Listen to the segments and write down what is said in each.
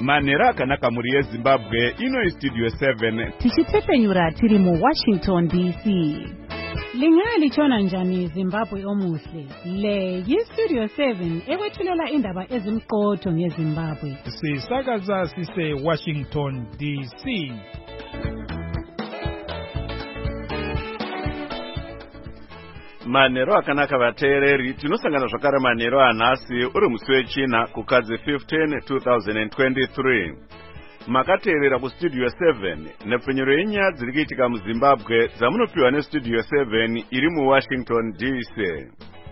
Manera akanaka muri yeZimbabwe ino Studio 7 tichitsepenyura tiri mu Washington DC. Lingali chona njani Zimbabwe omuhle. Le yiStudio 7 ewethulela indaba ezimqotho ngeZimbabwe. Sisakaza sise Washington DC. Manero akanaka vateereri tinosangana zvakare manero anhasi uri musi wechina kukadzi 15 2023. Makateerera kuStudio 7 nepfenyuro yenyaya dziri kuitika muZimbabwe dzamunopiwa neStudio 7 iri muWashington DC.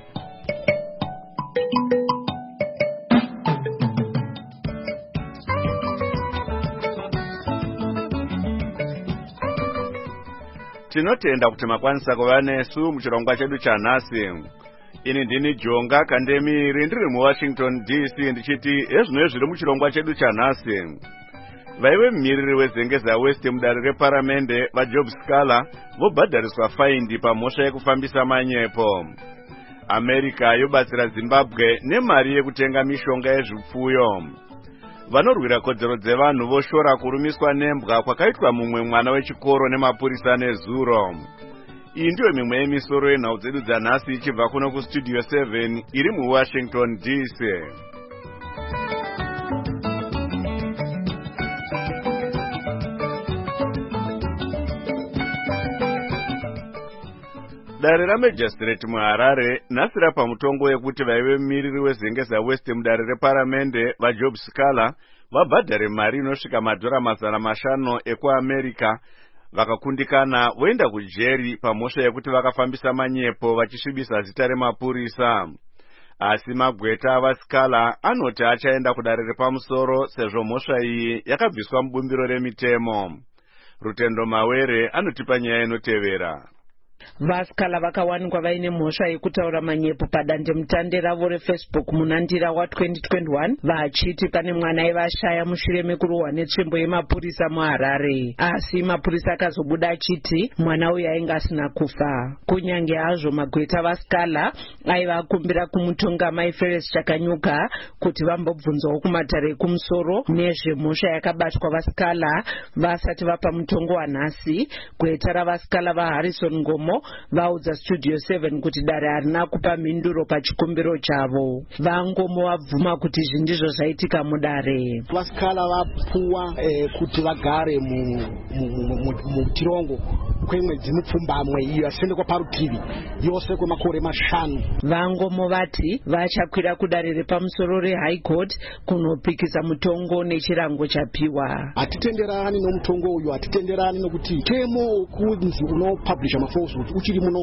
Tinotenda kuti makwanisa kuva nesu muchirongwa chedu chanhasi. Ini ndini Jonga Kandemiri ndiri muWashington DC ndichiti ezvino zviri muchirongwa chedu chanhasi. Vaive mumiriri weZengeza West mudare reparamende vaJob Scala vobhadhariswa faindi pamhosva yekufambisa manyepo. America yobatsira Zimbabwe nemari yekutenga mishonga yezvipfuyo. Vanorwira kodzero dzevanhu voshora kurumiswa nembwa kwakaitwa mumwe mwana wechikoro nemapurisa nezuro. Iyi ndiyo mimwe yemisoro yenhau dzedu dzanhasi ichibva kuno kuStudio 7 iri muWashington DC. Dare raMajistrate muHarare nhasi rapa mutongo wekuti vaive mumiriri weZengeza West mudare reparamende vaJob Scala vabhadhare mari inosvika $500 ekuAmerica vakakundikana voenda kujeri pamhosva yekuti vakafambisa manyepo vachisvibisa zita remapurisa. Asi magweta avaScala anoti achaenda kudare repamusoro sezvo mhosva iyi yakabviswa mubumbiro remitemo. Rutendo Mawere anotipa nyaya inotevera. VaScala vakawanikwa vaine mhosva yekutaura manyepo padandemutande ravo reFacebook munandira wa2021 vachiti pane mwana aivashaya mushure mekurohwa netsvimbo yemapurisa muHarare. Asi mapurisa akazobuda achiti mwana uyu ainge asina kufa. Kunyange hazvo magweta vaScala aivakumbira kumutonga Maiferes Chakanyuka kuti vambobvunzawo kumatare ekumusoro nezvemhosva yakabatwa vaScala vasati vapa mutongo wanhasi. Gweta ravaScala vaHarrison Ngomo vaudza Studio 7 kuti dare harina kupa mhinduro pachikumbiro chavo. Vangomo vabvuma kuti izvi ndizvo zvaitika mudare. VaScala vapuwa kuti vagare muchirongo kwemwedzi mupfumbamwe iyo yasendekwa parutivi yose kwemakore 5. Vangomo vati vachakwira kudare repamusoro reHigh Court kunopikisa mutongo nechirango chapiwa. Hatitenderani nomutongo uyu, hatitenderani nokuti mutemo kunzi unopublisha mafausi uchiri muno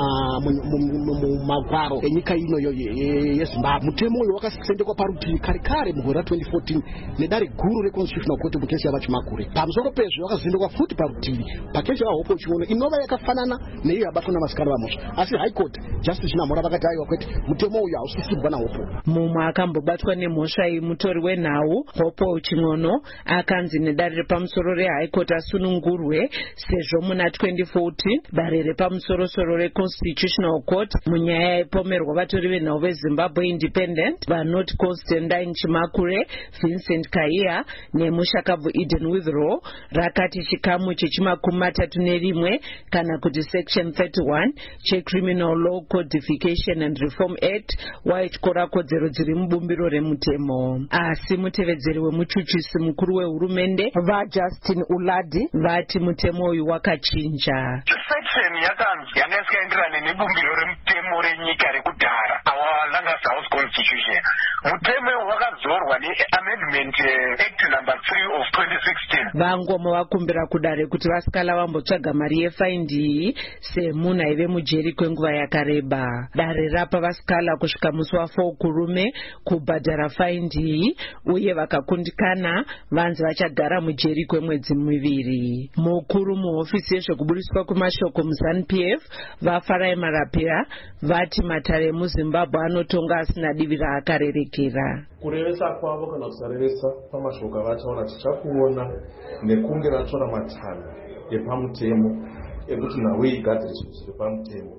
mumagwaro enyika ino yeZimbabwe. Mutemo uyu wakasendekwa parutivi kare mugore ra2014 nedare guru reConstitutional Court mukesi yavaChimakure. Pamusoro pezvo wakasendekwa futi parutivi pakesi yavaHope Chiona inova yakafanana neiyo yabatwa navaScala vamhosva. Asi High Court Justice Namora vakati aiwa kuti mutemo uyu hausisibwa naHope. Mumwe akambobatwa nemhosva iyi mutori wenhau Hope Chiona akanzi nedare repamusoro reHigh Court asunungurwe sezvo muna 2014 dare repamusoro-soro reConstitutional Court munyaya yaipomerwa vatori venhau veZimbabwe Independent vanoti Constantine Chimakure, Vincent Kaiya nemushakabvu Eden Withrow rakati chikamu chechi31 kana kuti Section 31 cheCriminal Law Codification and Reform Act waityora kodzero dziri mubumbiro remutemo. Asi mutevedzeri wemuchuchisi mukuru wehurumende vaJustin Uladi vati mutemo uyu wakachinja. Section yakanzi yanga isikaenderana nebumbiro remutemo renyika rekudhara our Lancaster House Constitution. Mutemo wakadzorwa neAmendment Act number 3 of 2016. Vangomo vakumbira kudare kuti vaScala vambotsvaga mari yefaindi iyi semunhu aive mujeri kwenguva yakareba. Dare rapa vaScala kusvika musi wa4 kurume kubhadhara faindi iyi uye vakakundikana vanzi vachagara mujeri kwemwedzi 2. Mukuru muhofisi yezvekubudiswa kwemashoko muZANU-PF vaFarai Marapira vati matare emuZimbabwe anotonga asina divi raakarerekera. Kurevesa kwavo kana kusarevesa pamashoko avachaona tichakuona nekunge vatora matanho epamutemo ekuti nawe igadzire zvinhu zviri pamutemo.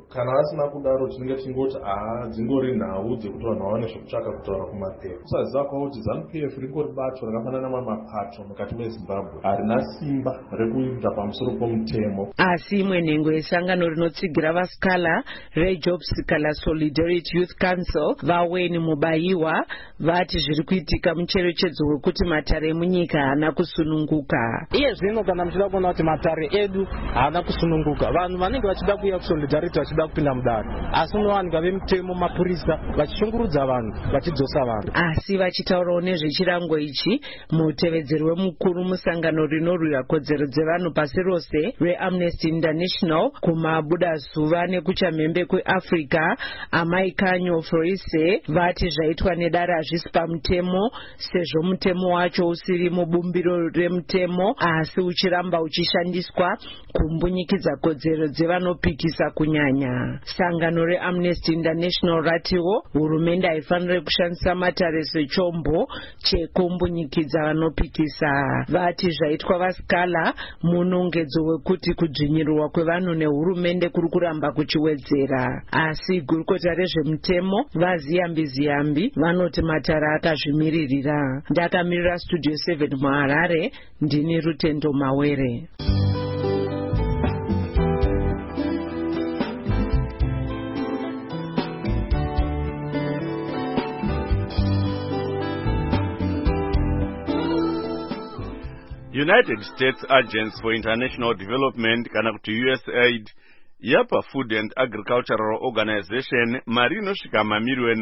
kana asina kudaro tinenge tingoti dzingori nhau dzekuti vanhu vawane zvekutsvaka kutaura kumapepa. Kusaziva kwavo kuti ZANU-PF ringori bato rakafanana namamwe mapato mukati meZimbabwe, harina simba rekuita pamusoro pomutemo. Asi imwe nhengo yesangano rinotsigira vasikala reJob Sikala Solidarity Youth Council vaweni Mubayiwa vati zviri kuitika mucherechedzo wekuti matare emunyika haana kusununguka. Iye zvino kana muchida kuona kuti matare edu haana kusununguka, vanhu vanenge vachida kuuya kuSolidarity vachida kupinda mudare, asi unowanika vemutemo mapurisa vachishungurudza vanhu vachidzosa vanhu. Asi vachitaurawo nezvechirango ichi, mutevedzeri wemukuru musangano rinorwira kodzero dzevanhu pasi rose reAmnesty International kumabuda zuva nekuchamhembe kweAfrica, Amai Kanyo Froise vati zvaitwa nedare hazvisi pamutemo, sezvo mutemo wacho usiri mubumbiro remutemo asi uchiramba uchishandiswa kumbunyikidza kodzero dzevanopikisa kunyanya. Sangano reAmnesty International ratiwo hurumende haifaniri kushandisa matare sechombo chekumbunyikidza vanopikisa. Vati zvaitwa vasikala munongedzo wekuti kudzvinyirwa kwevanhu nehurumende kuri kuramba kuchiwedzera. Asi gurukota rezvemutemo vaZiyambi vanoti matare akazvimiririra. Ndakamirira Studio 7 muHarare, ndini Rutendo Mawere. United States Agency for International Development kana kuti USAID yapa Food and Agricultural Organization mari inosvika mamiliyoni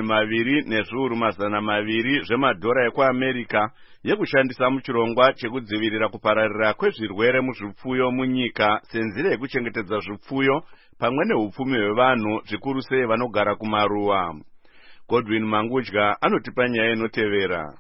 2.2 zvemadhora ekuAmerica yekushandisa muchirongwa chekudzivirira kupararira kwezvirwere muzvipfuyo munyika senzira yekuchengetedza zvipfuyo pamwe neupfumi hwevanhu zvikuru sei vanogara kumaruwa. Godwin Mangudya anotipa nyaya inotevera.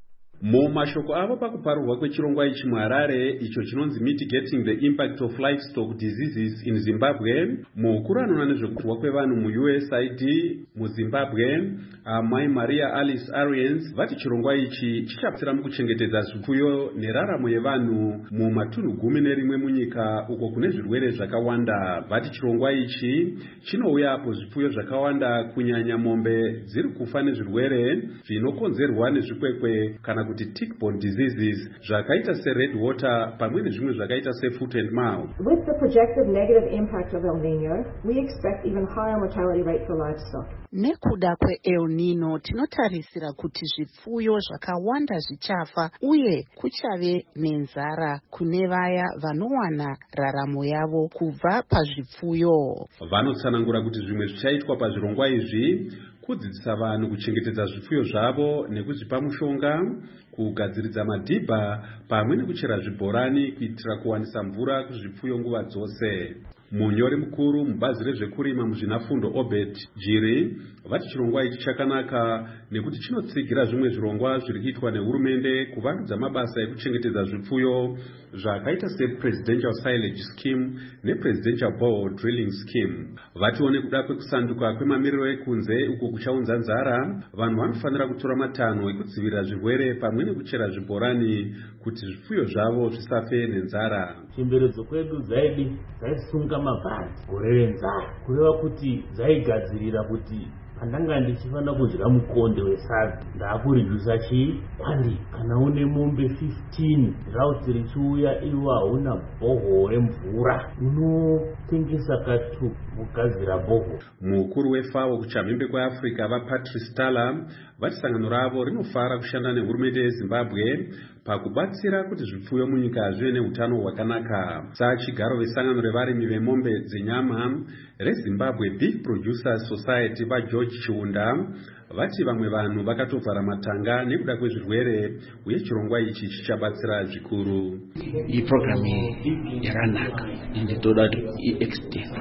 Mumashoko avo pakuparurwa kwechirongwa ichi muHarare icho chinonzi Mitigating the Impact of Livestock Diseases in Zimbabwe, mukuru anoona nezvekutorwa kwevanhu muUSAID muZimbabwe, Mai Maria Alice Ariens vati chirongwa ichi chichabatsira mukuchengetedza zvipfuyo neraramo yevanhu mumatunhu 11 munyika uko kune zvirwere zvakawanda. Vati chirongwa ichi chinouya apo zvipfuyo zvakawanda kunyanya mombe dziri kufa nezvirwere zvinokonzerwa nezvikwekwe kana kuti tick-borne diseases zvakaita sered water pamwe nezvimwe zvakaita sefoot and mouth. With the projected negative impact of El Nino, we expect even higher mortality rate for livestock. Nekuda kweEl Nino tinotarisira kuti zvipfuyo zvakawanda zvichafa uye kuchave nenzara kune vaya vanowana raramo yavo kubva pazvipfuyo. Vanotsanangura kuti zvimwe zvichaitwa pazvirongwa izvi kudzidzisa vanhu kuchengetedza zvipfuyo zvavo nekuzvipa mushonga, kugadziridza madhibha pamwe nekuchera zvibhorani kuitira kuwanisa mvura kuzvipfuyo nguva dzose. Munyori mukuru mubazi rezvekurima muzvinafundo Obed Jiri vati chirongwa ichi chakanaka nekuti chinotsigira zvimwe zvirongwa zviri kuitwa nehurumende kuvandudza mabasa ekuchengetedza zvipfuyo zvakaita sePresidential Silage Scheme nePresidential Borehole Drilling Scheme. Vatiwo nekuda kwekusanduka kwemamiriro ekunze uko kuchaunza nzara, vanhu vanofanira kutora matanho ekudzivirira zvirwere pamwe nekuchera zvibhorani kuti zvipfuyo zvavo zvisafe nenzara. Chimberedzo kwedu dzaisunga mabhazi gore renzara kureva kuti dzaigadzirira kuti pandanga ndichifanira kudya mukonde wesadza ndaakuredusa chikwandi. Kana une mombe 15 rauti richiuya iwe hauna bhoho remvura unotengesa katu kugadzira bhoho. Mukuru weFAO kuchamhembe kweAfrica vaPatrice Tala vati sangano ravo rinofara kushanda nehurumende yeZimbabwe pakubatsira kuti zvipfuyo munyika zvive neutano hwakanaka. Sachigaro vesangano revarimi vemombe dzenyama reZimbabwe Beef Producers Society vaGeorge Chiunda vati vamwe vanhu vakatovhara matanga nekuda kwezvirwere uye chirongwa ichi chichabatsira zvikuru. Iyi program yakanaka ende toda kuti iextend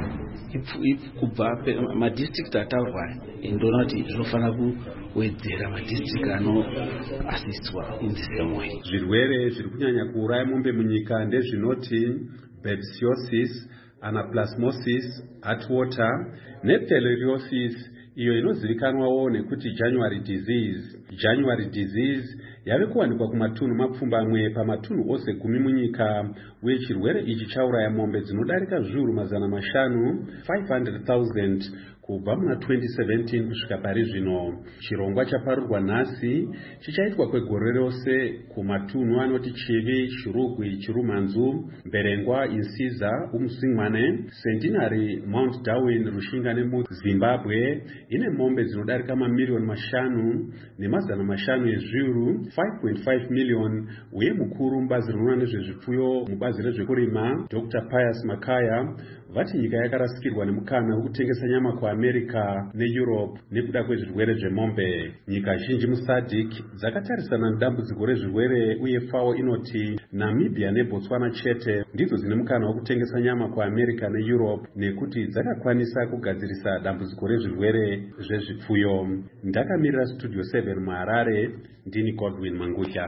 kubva madistrict ataurwa ndona kuti zvinofana kuwedzera madistrict anoasistwa in the same way. Zvirwere zviri kunyanya kuuraya mombe munyika ndezvinoti babesiosis, anaplasmosis, heartwater, nepeloriosis, iyo inozivikanwawo nekuti January disease. January disease yave kuwanikwa kumatunhu mapfumbamwe pamatunhu ose 10 munyika, uye chirwere ichi chauraya mombe dzinodarika zviuru 500,000 kubva muna 2017 kusvika pari zvino. Chirongwa chaparurwa nhasi chichaitwa kwegore rose kumatunhu anoti Chivi, Chirugwi, Chirumanzu, Mberengwa, Insiza, Umusingwane, Centenary, Mount Darwin, Rushinga nemuZimbabwe ine mombe dzinodarika mamiliyoni 5 nemazana 5 ezviuru 5.5 million, uye mukuru mubazi rinoona nezvezvipfuyo mubazi rezvekurima Dr. Pius Makaya vati nyika yakarasikirwa nemukana wekutengesa nyama kuAmerica neEurope nekuda kwezvirwere zvemombe. Nyika zhinji muSADC dzakatarisana nedambudziko rezvirwere, uye FAO inoti Namibia neBotswana chete ndidzo dzine mukana wekutengesa nyama kuAmerica neEurope nekuti dzakakwanisa kugadzirisa dambudziko rezvirwere zvezvipfuyo. Ndakamirira Studio 7 muHarare, ndini Godwin Mangutya.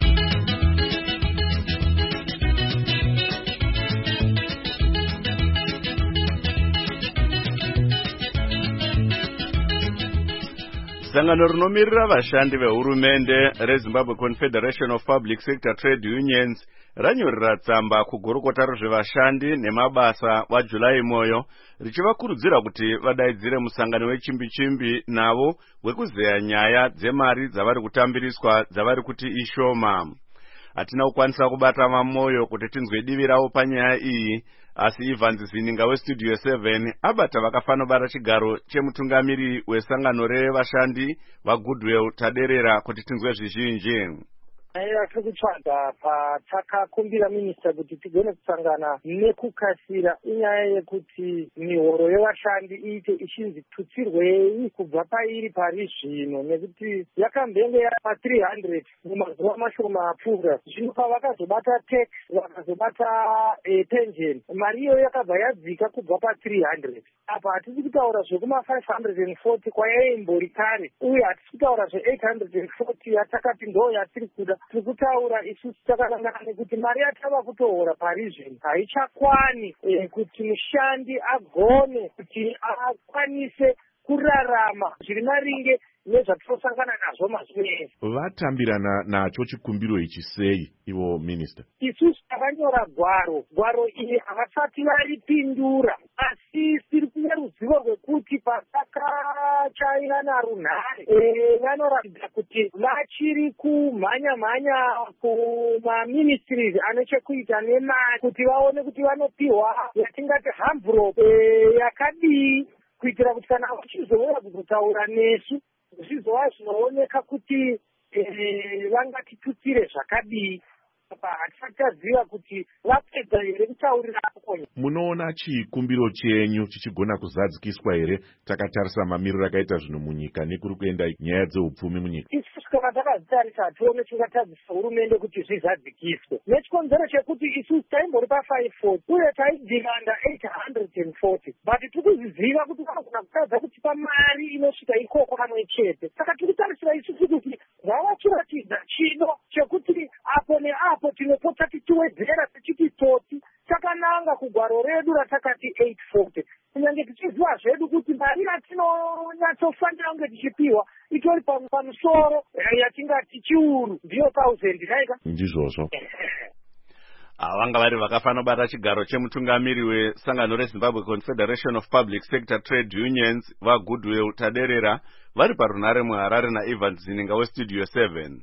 Sangano rinomirira vashandi vehurumende reZimbabwe Confederation of Public Sector Trade Unions ranyorera tsamba kugurukota rezvevashandi nemabasa waJulai moyo richivakurudzira kuti vadaidzire musangano wechimbi-chimbi navo wekuzeya nyaya dzemari dzavari kutambiriswa dzavari kuti ishoma. Hatina kukwanisa kubata mamoyo kuti tinzwe divi ravo panyaya iyi, asi Evans Zininga weStudio 7 abata vakafanobata chigaro chemutungamiri wesangano revashandi vaGoodwill Taderera kuti tinzwe zvizhinji. Tiri kutsvaga patakakumbira minista kuti tigone kusangana nekukasira inyaya yekuti mihoro yevashandi iite ichinzi tutsirwei kubva pairi pari zvino, nekuti yakambenge yapa 300 mumazuva mashoma apfuura. Zvino pavakazobata tax vakazobata pension, mari iyo yakabva yadzika kubva pa300. Apa hatisi kutaura zvekuma 540 kwayaimbori kare, uye hatisi kutaura zve840 yatakati ndo yatiri kuda. Tiri kutaura isusu takanangana nekuti mari yatava kutohora pari zvino haichakwani kuti mushandi agone kuti akwanise kurarama zviri maringe nezvatirosangana nazvo mazuva ese. Vatambirana nacho chikumbiro ichi sei ivo minister? Isusu takanyora gwaro iri havasati varipindura, asi tiri kune ruzivo rwekuti patakachayana runhare vanoratidza kuti vachiri kumhanya kumaministries ane chekuita nemari kuti vaone kuti vanopiwa yatingati envelope yakadii, kuitira kuti kana vachizouya kuzotaura nesu zvizova zvinooneka kuti vangatitutsire zvakadii. Hatisati taziva kuti vapedza here kutaurira akonya. Munoona chikumbiro chenyu chichigona kuzadzikiswa here takatarisa mamiriro akaita zvino munyika nekuri kuenda nyaya dzeupfumi munyika? Isusu kana takadzitarisa hatione chingatadzisa hurumende kuti zvizadzikiswe, nechikonzero chekuti isusu taimbori pa540 uye taidhimanda 840, but tiri kuziziva kuti vanogona kutadza kutipa mari inosvika ikoko kamwe chete. Saka tiri kutarisira isusu kuti ngavachiratidza chido chekuti apo neapo tinopota tichiwedzera tichiti toti takananga kugwaro redu ratakati 840, kunyange tichiziva zvedu kuti mari yatinonyatsofanira kunge tichipiwa itori pamusoro yatingati chiuru ndiyo 1000 naika ndizvozvo. Vanga vari vakafanobata chigaro chemutungamiri wesangano reZimbabwe Confederation of Public Sector Trade Unions vaGoodwill Taderera vari parunhare muHarare naEvans Zininga weStudio 7.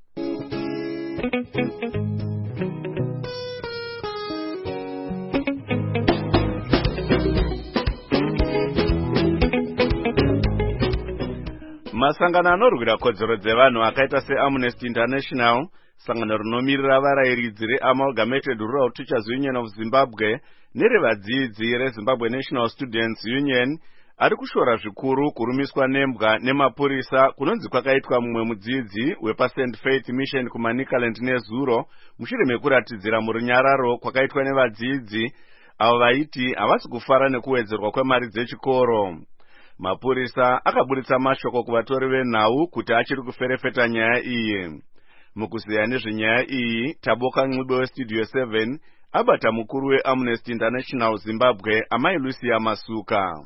Masangano anorwira kodzero dzevanhu akaita seAmnesty International, sangano rinomirira varayiridzi reAmalgamated Rural Teachers Union of Zimbabwe nerevadzidzi reZimbabwe National Students Union ari kushora zvikuru kurumiswa nembwa nemapurisa kunonzi kwakaitwa mumwe mudzidzi wepaSt Faith Mission kuManicaland neZuro mushure mekuratidzira murunyararo kwakaitwa nevadzidzi avo vaiti havasi kufara nekuwedzerwa kwemari dzechikoro. Mapurisa akaburitsa mashoko kuvatori venhau kuti achiri kuferefeta nyaya iyi. Mukuzeya nezvenyaya iyi, Taboka Ncube weStudio 7 abata mukuru weAmnesty International Zimbabwe Amai Lucia Masuka.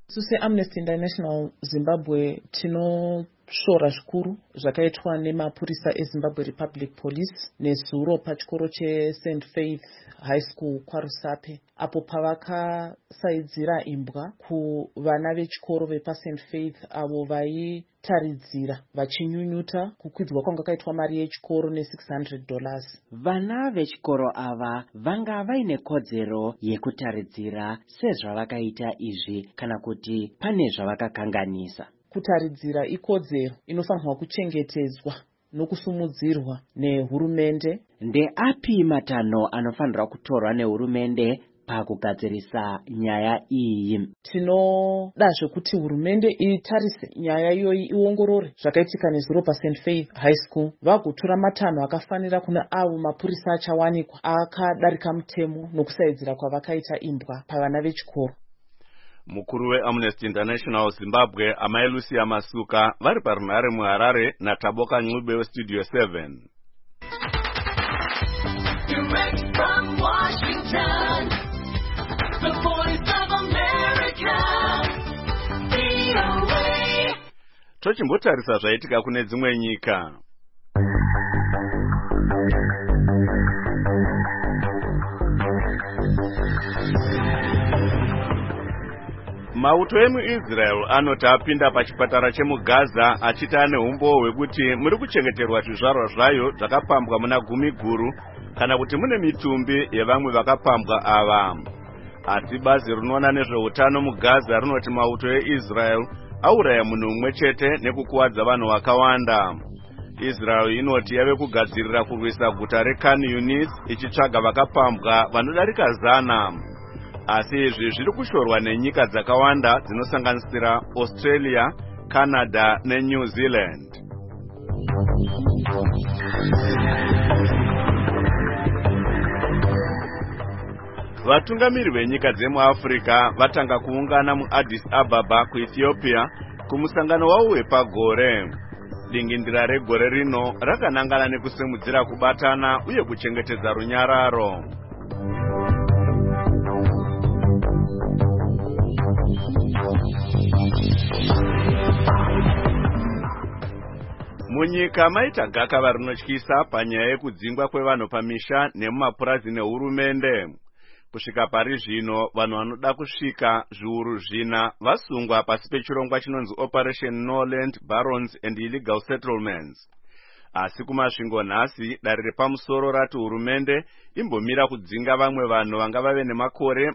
Suse Amnesty International Zimbabwe tinosvora zvikuru zvakaitwa nemapurisa eZimbabwe Republic Police nezuro pachikoro cheSt Faith High School kwaRusape, apo pavakasaidzira imbwa kuvana vechikoro vepaSt Faith avo vaitaridzira vachinyunyuta kukwidzwa kwanga kaitwa mari yechikoro $600. Vana vechikoro ava vanga vaine kodzero yekutaridzira sezvavakaita izvi kana kuti pane zvavakakanganisa. Kutaridzira ikodzero inofanirwa kuchengetedzwa nokusumudzirwa nehurumende. Ndeapi matanho anofanirwa kutorwa nehurumende pakugadzirisa nyaya iyi? Tinodazve kuti hurumende itarise nyaya iyoyi, iongorore zvakaitika nezuro paSt Faith High School, vagotora matanho akafanira kuna avo mapurisa achawanikwa akadarika mutemo nokusaidzira kwavakaita imbwa pavana vechikoro. Mukuru weAmnesty International Zimbabwe Amai Lucia Masuka vari parunhare muHarare naTaboka Ncube weStudio 7. Direct from Washington, the voice of America, VOA. Tochimbotarisa zvaitika kune dzimwe nyika. Mauto emuIsrael anoti apinda pachipatara chemuGaza achiti ane umbowo hwekuti muri kuchengeterwa zvizvarwa zvayo zvakapambwa muna gumi guru kana kuti mune mitumbi yevamwe vakapambwa ava. Asi bazi rinoona nezveutano muGaza rinoti mauto eIsrael auraya munhu umwe chete nekukuwadza vanhu vakawanda. Israel inoti yave kugadzirira kurwisa guta reKhan Yunis ichitsvaga vakapambwa vanodarika 100. Asi izvi zviri kushorwa nenyika dzakawanda dzinosanganisira Australia, Canada neNew Zealand. Vatungamiri venyika dzemuAfrica vatanga kuungana muAddis Ababa kuEthiopia kumusangano wavo wepagore. Dingindira regore rino rakanangana nekusimudzira kubatana uye kuchengetedza runyararo. Munyika maita gakava rinotyisa panyaya yekudzingwa kwevanhu pamisha nemumapurazi nehurumende. Kusvika pari zvino vanhu vanoda kusvika zviuru 4 vasungwa pasi pechirongwa chinonzi Operation No Land Barons and Illegal Settlements. Asi kumasvingo nhasi dare repamusoro rati hurumende imbomira kudzinga vamwe vanhu vanga vave nemakore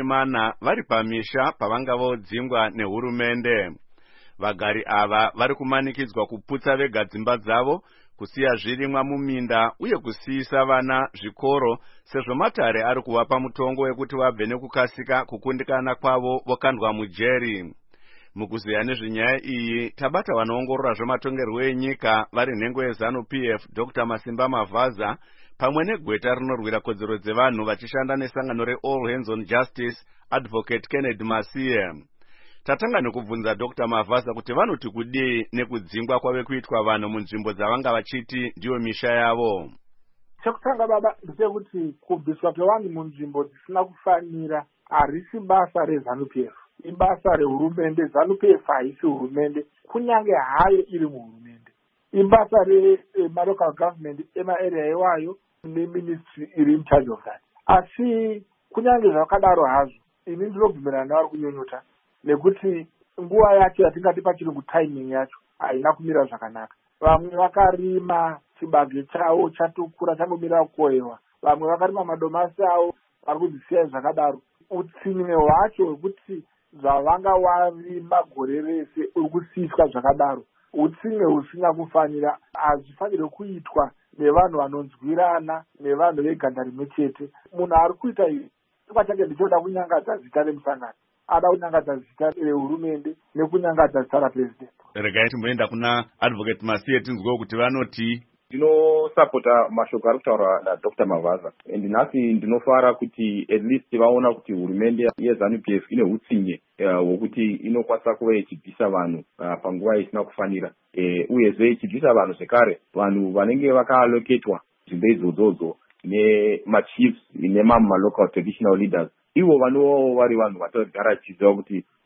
40 vari pamisha pavanga vodzingwa nehurumende. Vagari ava vari kumanikidzwa kuputsa vega dzimba dzavo, kusiya zvirimwa muminda uye kusiyisa vana zvikoro sezvo matare ari kuvapa mutongo wekuti vabve nekukasika kukundikana kwavo vokandwa mujeri. Mukuziya nezvenyaya iyi tabata vanoongorora zvematongerwo enyika vari nhengo yeZANU-PF Dr. Masimba Mavaza pamwe negweta rinorwira kodzero dzevanhu vachishanda nesangano reAll Hands on Justice Advocate Kennedy Masiye. Tatanga nekubvunza Dr. Mavaza kuti vanoti kudii nekudzingwa kwave kuitwa vanhu munzvimbo dzavanga vachiti ndiyo misha yavo. Chekutanga baba ndechekuti kubviswa kwevanhu munzvimbo dzisina kufanira harisi basa reZANU-PF, ibasa rehurumende. ZANU-PF haisi hurumende kunyange hayo iri muhurumende, ibasa remalocal government emaarea iwayo neministry iri in charge of that. Asi kunyange zvakadaro hazvo ini ndinobvumirana navari kunyunyuta nekuti nguva yacho yatingati pachirungu timing yacho haina kumira zvakanaka. Vamwe vakarima chibage chavo chatukura changomira kukohwewa, vamwe vakarima madomasi avo vari kudzisiya zvakadaro. Utsinye hwacho hwekuti zvavanga warima gore rese uri kusiyiswa zvakadaro, utsinye husina kufanira. Hazvifanirwe kuitwa nevanhu vanonzwirana, nevanhu veganda rimwe chete. Munhu ari kuita izvi chifukwa chake ndichoda kunyangadza zita remusangano, ada kunyangadza zita rehurumende nekunyangadza zita rapresident. Regai timboenda kuna Advocate Masiye tinzwewo kuti vanoti. Ndinosapota mashoko ari kutaurwa naDr. Mavaza, and nhasi ndinofara kuti at least vaona kuti hurumende yeZANU-PF ine utsinye hwokuti inokwanisa kuva ichibvisa vanhu panguva isina kufanira, uyezve ichibvisa vanhu zvekare, vanhu vanenge vakaaloketwa nzvimbo idzodzo nemachiefs nemamalocal traditional leaders, ivo vanovawo vari vanhu vatogara chiziva kuti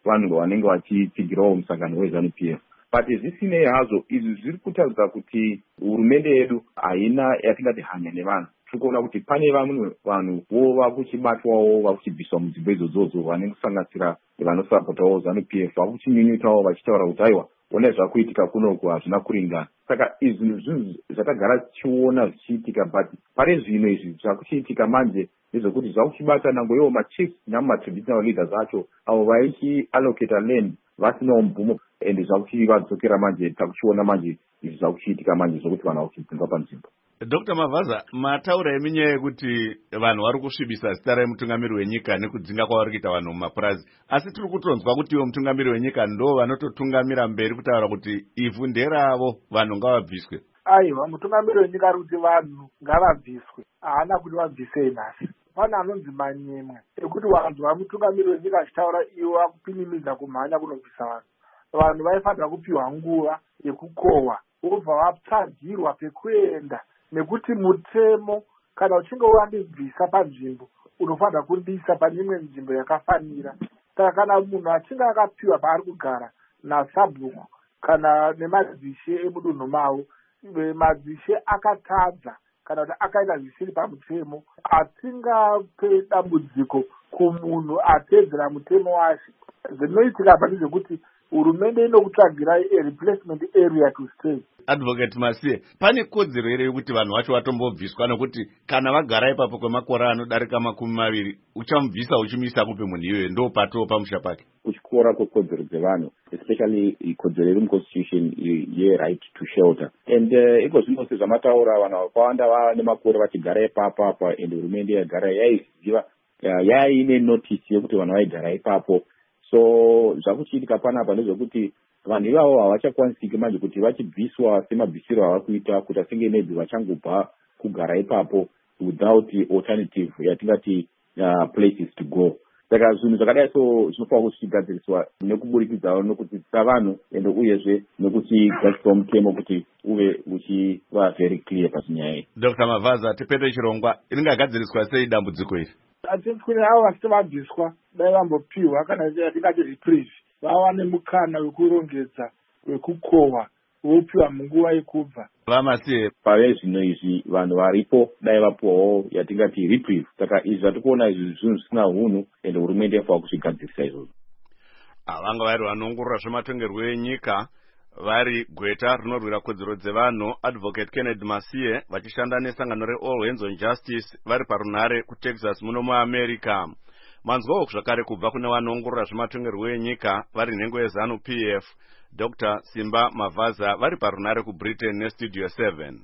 vanhu vanenge vachipfigirawo musangano weZANU-PF. But zvisinei hazvo, izvi zviri kutaridza kuti hurumende yedu haina yatingati hanya nevanhu. Tiri kuona kuti pane vamwe vanhuwo vakuchibatwawo vakuchibviswa mudzimba idzodzo vanenge kusanganisira vanosapotawo ZANU-PF vakuchinyunyutawo vachitaura kuti aiwa ona zvakuitika kunoku hazvina kuringana. Saka izvi zvinhu zvatagara tichiona zvichiitika, but pane zvino izvi zvakuchiitika manje nezvekuti zvakuchibata nangoiwo machiefs namatraditional leaders acho avo vaichiallocata land vasinawo mvumo, ende zvakuchivadzokera manje. Takuchiona manje izvi zvakuchiitika manje zvokuti vanhu vakuchidzingwa panzvimbo. Dr. Mavaza, mataura eminyaya yekuti vanhu vari kusvibisa zita remutungamiri wenyika nekudzinga kwavari kuita vanhu mumapurazi, asi tiri kutonzwa kuti ivo mutungamiri wenyika ndo vanototungamira mberi kutaura kuti ivhu nderavo, vanhu ngavabviswe. Aiwa, mutungamiri wenyika ari kuti vanhu ngavabviswe, haana kuti vabvisei nhasi. Pana anonzi manyemwe ekuti vanhu vamutungamiri wenyika achitaura iwo akupinimidza kumhanya kunobvisa vanhu. Vanhu vaifanira kupiwa nguva yekukohwa vobva vatsvagirwa pekuenda, nekuti mutemo kana uchinge wandibvisa panzvimbo unofanira kundiisa pane imwe nzvimbo yakafanira. Saka kana munhu achinge akapiwa paari kugara nasabhuku kana nemadzishe emudunhu mavo, madzishe akatadza kana kuti akaita zvisiri pamutemo, atingape dambudziko kumunhu atedzera mutemo wacho. Zvinoitika pa ndezvekuti hurumende inokutsvagirai replacement area to stay. Advocate Masiye, pane kodzero here yekuti vanhu vacho vatombobviswa, nokuti kana vagara ipapo kwemakore anodarika 20 uchamubvisa uchimuisa kupe munhu iyoyo, ndo pato pamusha pake. Kuchikora kwekodzero dzevanhu, especially kodzero iri muconstitution ye-right to shelter. And iko zvino sezvamataura, vanhu vakawanda vane makore vachigara ipapo apa, and hurumende yagara yaiziva yaine notice yekuti vanhu vaigara ipapo. So zvakuchiitika panapa ndezvekuti vanhu ivavo havachakwanisiki manje kuti vachibviswa semabvisiro avakuita, kuti asenge maybe vachangobva kugara ipapo without alternative yatingati places to go. Saka zvinhu zvakadai so zvinofanira kuti zvigadziriswa nekuburikidzawo nokudzidzisa vanhu ende uyezve nekuchigadziswa mutemo kuti uve uchiva very clear pachinyaya. Dr. Mavaza, tipete chirongwa, ringagadziriswa sei dambudziko iri? Atinzwini avo vasiti vabviswa dai vambopiwa kana yatingati reprieve, vawane mukana wekurongedza, wekukohwa, vopiwa munguva yekubva. Vamasiye, pave zvino izvi vanhu varipo dai vapiwawo yatingati reprieve. Saka izvi zvatikuona izvi zvinhu zvisina hunhu, ende hurumende yafanira kuzvigadzirisa izvozvo. Vanga vari vanoongorora zvematongerwo enyika vari gweta rinorwira kodzero dzevanhu Advocate Kennedy Masiye vachishanda nesangano reAll Hands on Justice vari parunare kuTexas muno muAmerica. Manzwawo zvakare kubva kune vanoongorora zvematongerwo enyika vari nhengo yeZANU-PF, Dr. Simba Mavaza vari parunare kuBritain neStudio 7.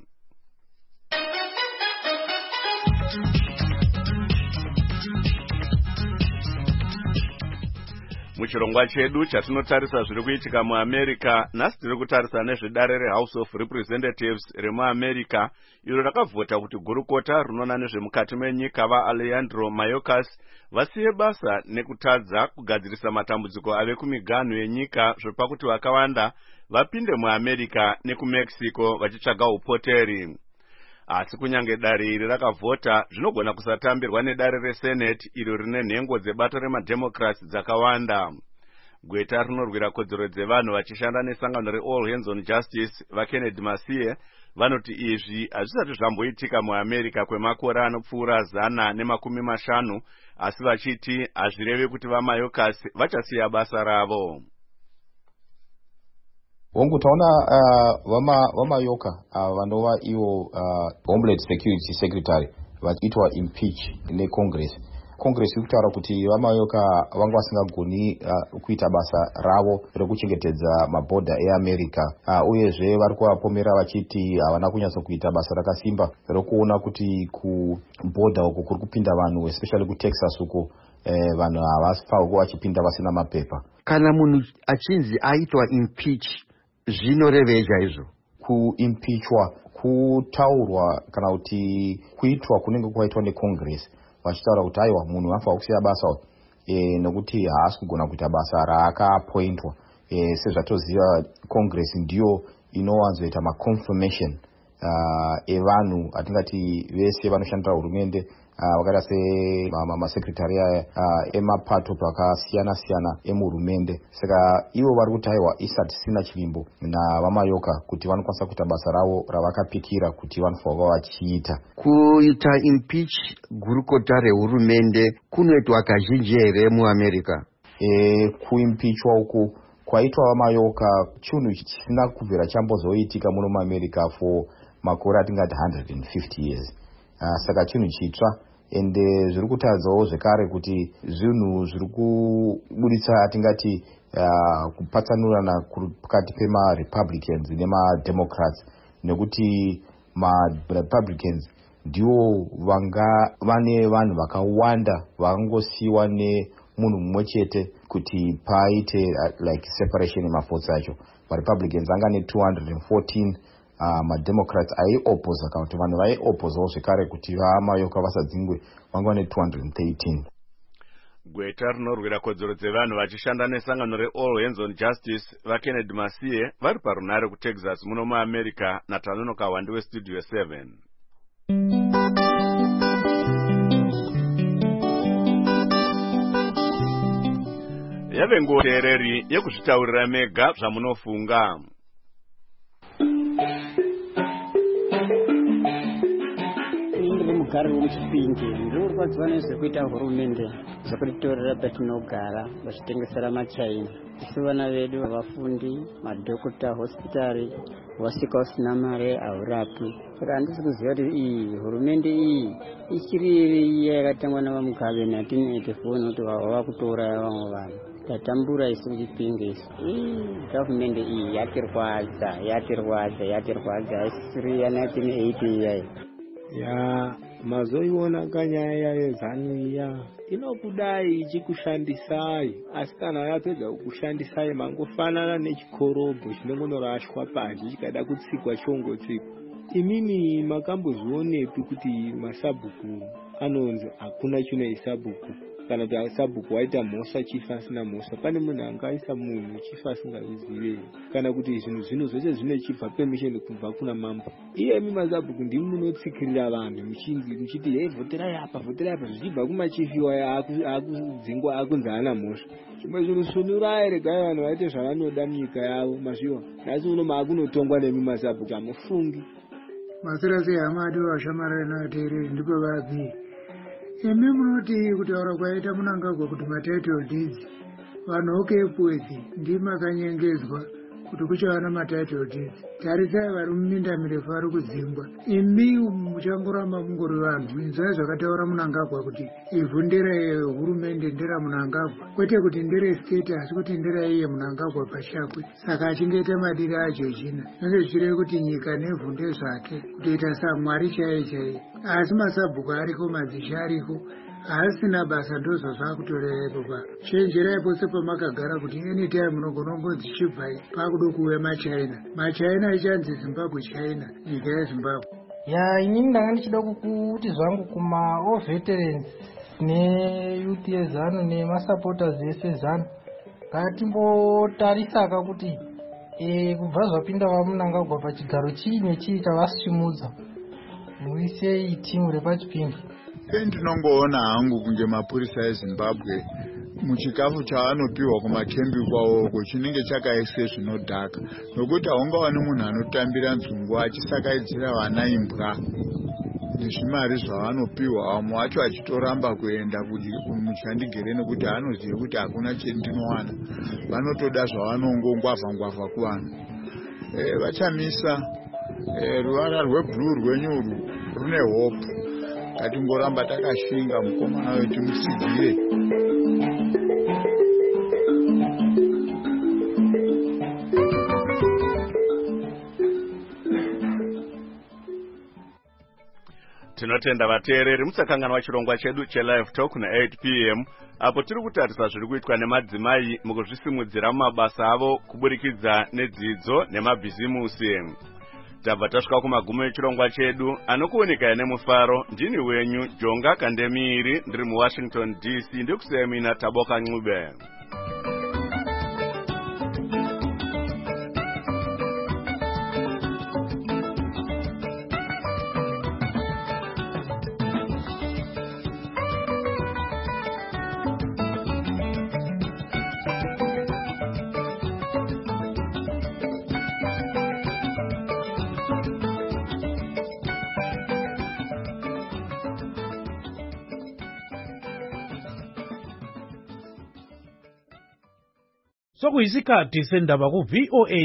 Muchirongwa chedu chatinotarisa zviri kuitika muAmerica, nhasi tiri kutarisa nezvedare reHouse of Representatives remuAmerica iro rakavhota kuti gurukota rinoona nezvemukati menyika vaAlejandro Mayorkas vasiye basa nekutadza kugadzirisa matambudziko ave kumiganhu yenyika zvopakuti vakawanda vapinde muAmerica nekuMexico vachitsvaga upoteri. Asi kunyange dare iri rakavhota, zvinogona kusatambirwa nedare reSenate iro rine nhengo dzebato remademocrats dzakawanda. Gweta rinorwira kodzero dzevanhu vachishanda nesangano reAll Hands on Justice vaKennedy Masiye vanoti izvi hazvisati zvamboitika muAmerica kwemakore anopfuura 150, asi vachiti hazvirevi kuti vaMayorkas vachasiya basa ravo. Hongu taona vamayoka vanova ivo Homeland Security Secretary vachiitwa impeach neCongress. Congress iri kutaura kuti vamayoka vanga vasingagoni kuita basa ravo rekuchengetedza mabhodha eAmerica, uyezve vari kuvapomera vachiti havana kunyatsa kuita basa rakasimba rokuona kuti kubhodha uko kuri kupinda vanhu, especially kuTexas uko vanhu havasifanirwa vachipinda vasina mapepa. Kana munhu achinzi aitwa impeach zvinorevei chaizvo? Kuimpeachwa kutaurwa kana kuti kuitwa kunenge kwaitwa neCongress vachitaura kuti aiwa munhu anofanira kusiya basa nokuti haasi kugona kuita basa raakapointwa. Sezvatoziva Congress ndiyo inowanzoita maconfirmation evanhu atingati vese vanoshandira hurumende vakaita semasekretari emapato pakasiyana siyana emuhurumende. Saka ivo vari kuti aiwa isatisina chivimbo navamayoka kuti vanokwanisa kuita basa ravo ravakapikira kuti vanofanirwa vachiita. Kuita impeach gurukota rehurumende kunoitwa kazhinji here muAmerica? Kuimpichwa uku kwaitwa vamayoka chinhu chisina kubvira chambozoitika muno muAmerica for makore atingati 150 years. Saka chinhu chitsva, ende zviri kutadzawo zvekare kuti zvinhu zviri kubuditsa atingati kupatsanurana pakati pemaRepublicans nemaDemocrats, nekuti maRepublicans ndiwo vanga vane vanhu vakawanda vangosiyiwa nemunhu mumwe chete kuti paite like separation yemafotsi acho. MaRepublicans anga ne214, maDemocrats aiopposa kana kuti vanhu vaiopposawo zvekare kuti vamayoka vasadzingwe vanga ne213. Gweta rinorwira kodzero dzevanhu vachishanda nesangano reAll Hands on Justice vaKennedy Masiye vari parunare kuTexas muno muAmerica. Natanono Kawandi weStudio 7. Yave nguva tereri yekuzvitaurira mega zvamunofunga. Ndiri mugari wemuchipinge ndirikurwadziwa nezvekuita hurumende zvekutitorera patinogara vachitengesera machaina. Isu vana vedu vafundi, madhokota, hospitari, wasvika usina mare haurapi. Saka handisi kuziva kuti iyi hurumende iyi ichiri iya yakatangwa navamugabe 1984 nokuti vava kutouraya vamwe vanhu. Tatambura isu muchipinge isu. Gavhumende iyi yatirwadza haisiri ya 1980 iyayi. Ya mazoiona kanyaya yezanu iya inokudai ichikushandisai, asi kana yapedza kukushandisai mangofanana nechikorogo chinongonorashwa pasi chikada kutsikwa chongotsikwa. Imini makambozvionepi kuti masabhuku anonzi hakuna chinoisabhuku, kana kuti sabhuku waita mhosva chifa asina mhosva? Pane munhu angaisa munhu chifa asingazvizive, kana kuti zvinhu zvino zvese zvinochibva permission kubva kuna mambo? Iyemi mazabhuku ndimi munotsikirira vanhu muchiti hey vhoterai apa zvichibva kumachifiwa akudzingwa akunzi haana mhosva. Zvimwe zvinhu sunura regai vanhu vaite zvavanoda munyika yavo mazviwa. Nhasi uno maakunotongwa nemi mazabhuku amufungi. Masirasi hamadi vashamarira nateereri ndipo vapi. Imi munoti kutaura kwaita Mnangagwa kuti matitle deeds vanhu okepwedzi ndimakanyengedzwa kuti kuchava namatitle deeds. Tarisai vari muminda mirefu vari kudzingwa. Imi muchangoramba mungori vanhu. Inzwai zvakataura Mnangagwa kuti ivhu nderehurumende ndera Mnangagwa, kwete kuti ndere state asi kuti ndera iye Mnangagwa pachakwe. Saka achingaita madiri acho china nenge zvichireva kuti nyika nevhu ndezvake, kutoita samwari chaiye. Asi masabhuku ariko, madzisha ariko, asina basa ndozvo zvakutorerepo pa chenjerai pose pamakagara kuti anytime munogona kungodzichibvai pakuda kuuya machaina ichanzi Zimbabwe China, nyika yeZimbabwe. Ya inini ndanga ndichida kuti zvangu kuma veterans neyouth yezanu nemasupporters ese zanu ngatimbotarisaka kuti kubva zvapinda vaMnangagwa pachigaro chii nechii chavasishimudza muisei timu repachipingi. Ndinongoona hangu kunge mapurisa eZimbabwe muchikafu chaanopiwa kumakembi kwawoko chinenge chakaiswe zvinodhaka, nokuti haungawani munhu anotambira nzungu achisakaidzira vana imbwa nezvimari zvavanopiwa. Vamwe vacho achitoramba kuenda muchandigere nekuti anoziva kuti hakuna chendinowana, vanotoda zvavanongongwavha kuvanhu. Vachamisa ruvara rwebhuruu rwenyu rune hope. Ngatingoramba takashinga mukomana wetu musigire. Tinotenda vateereri musakanganwa chirongwa chedu chelive talk na 8 p.m. apo tiri kutarisa zviri kuitwa nemadzimai mukuzvisimudzira mumabasa avo kuburikidza nedzidzo nemabhizimusi. Tabva tasvika kumagumo echirongwa chedu. Anokuonekaya nemufaro ndini wenyu Jonga Kandemiri, ndiri muWashington DC, ndikusiyamina Taboka Ncube. sokuyisikhathi sendaba ku-VOA